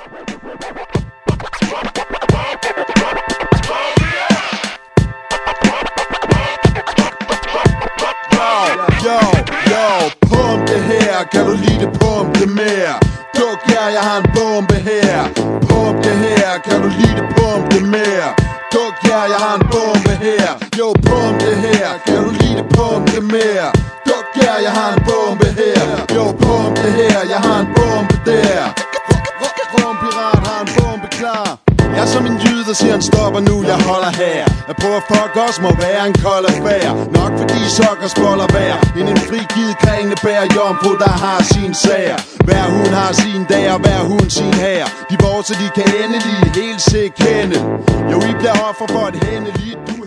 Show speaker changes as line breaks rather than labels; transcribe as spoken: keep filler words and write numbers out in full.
Yo, yo, pump det her, kan du lide det, pump det mere. Duk jer, jeg har en bombe her. Pump det her, kan du lide det, pump det mere. Duk jer, jeg har en bombe her. Yo, pump det her, kan du lide det, pump det mere. Duk jer, jeg har en bombe her. Yo, pump det her, jeg har en bombe der. Rumpirat har en bombe klar. Jeg er som en jyde, der siger, han stopper nu, jeg holder her. At prøve at fuck os må være en kold affære. Nok fordi sokker spoller vær. End en frigivet krængende bær jomfru, der har sin sager. Hver hun har sin dag, og hver hun sin her. De vores, de kan endelig helt se kende. Jo, I bliver offer for et hændeligt.